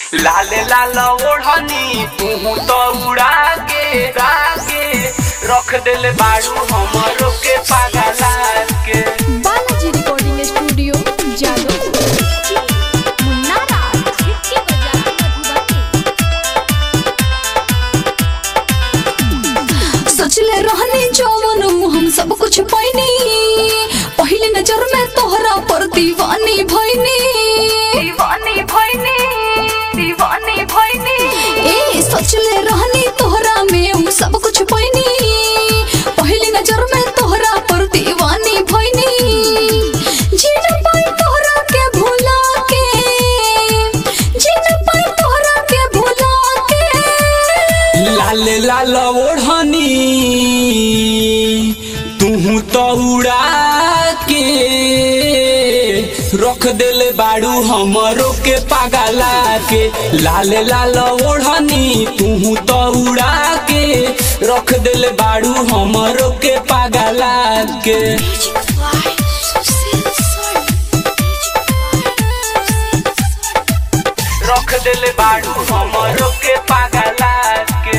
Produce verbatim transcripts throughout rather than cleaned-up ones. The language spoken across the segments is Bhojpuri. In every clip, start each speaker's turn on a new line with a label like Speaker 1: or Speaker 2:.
Speaker 1: लाल लाल ओढ़नी तू तो उड़ा के राके रख दिल बाड़ू हमरो के पागला के।
Speaker 2: Balaji recording studio Jadavpur. सोचले रहनी जवन हम सब कुछ पाइनी, पहले नजर में तोहरा पर दीवानी भइनी दीवानी भइनी दीवानी भइनी। ए सोचले रहनी तोहरा में हम सब कुछ पाइनी, पहले नजर में तोहरा पर दीवानी भइनी। जी न पाई तोहरा के भुला के, जी न पाई तोहरा के भुला के।
Speaker 1: लाल लाल ओढ़नी तू तो उड़ा के रख दिल बाड़ू हमरो के पागला के। लाल लाल ओढ़नी तू तो उड़ा के रख दिल बाड़ू हमरो के पागला के। रख दिल बाड़ू हमरो के पागला के।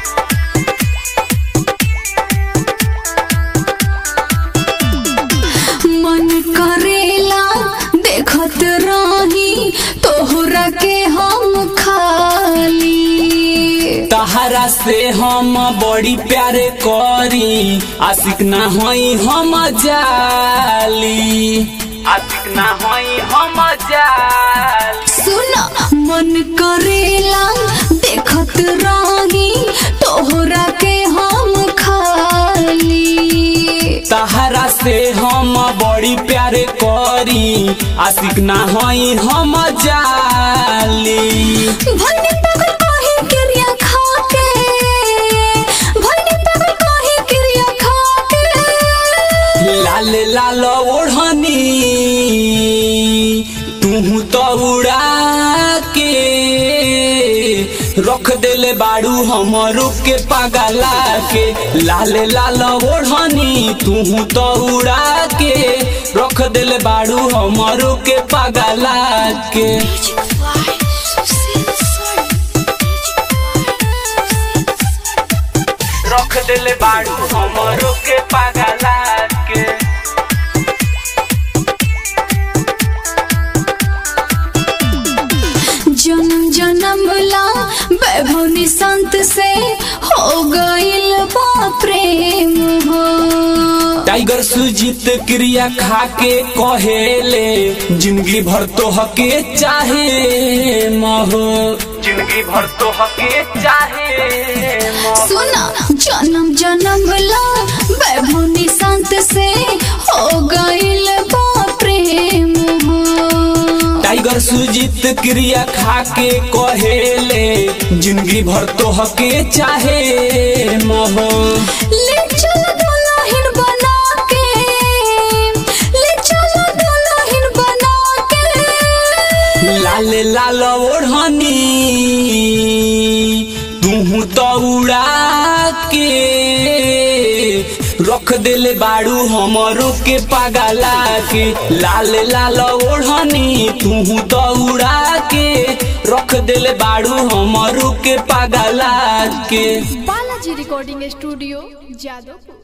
Speaker 2: मन करेला देखत रही तोहरा के हम खाली।
Speaker 1: तहरा से हम बड़ी प्यार करी, आशिक ना होई हम जाली, आशिक ना होई हम जाली।
Speaker 2: सुना मन करेला देखत रही तोहरा के हम खाली।
Speaker 1: तहरा से हम बड़ी प्यार करी, आशिक ना होई हम जाली।
Speaker 2: भइनी पागल काहे क्रिया खा के, भइनी पागल काहे क्रिया खा के।
Speaker 1: लाल लाल ओढ़नी तू तो उड़ा के रख दिल बाड़ू हमरो के पागला के। लाल लाल ओढ़नी तू तो उड़ा के रख दिल बाड़ू हमरो के पागला के। रख दिल बाड़ू हमरो के पागला के।
Speaker 2: जन्म जन्म ला वैभव निशांत से हो गइल बा प्रेम हो।
Speaker 1: टाइगर सुजीत क्रिया खा के कहेले जिंदगी भर तो हके चाहे महो, जिंदगी भर तो हके चाहे महो।
Speaker 2: सुना जन्म जन्म ला वैभव निशांत से हो गइल बा प्रेम हो।
Speaker 1: टाइगर सुजीत क्रिया खा के कहेले जिंदगी भर तो हके चाहे महो।
Speaker 2: ले चल दुल्हन बना के, ले चल दुल्हन बना के।
Speaker 1: लाल लाल ओढ़नी तू तो उड़ा के रख दिल बाड़ू हमरो के पागला के। लाल लाल ओढ़नी तू तो उड़ा के रख दिल बाड़ू हमरो के पागला के।
Speaker 2: Balaji recording studio Jadavpur.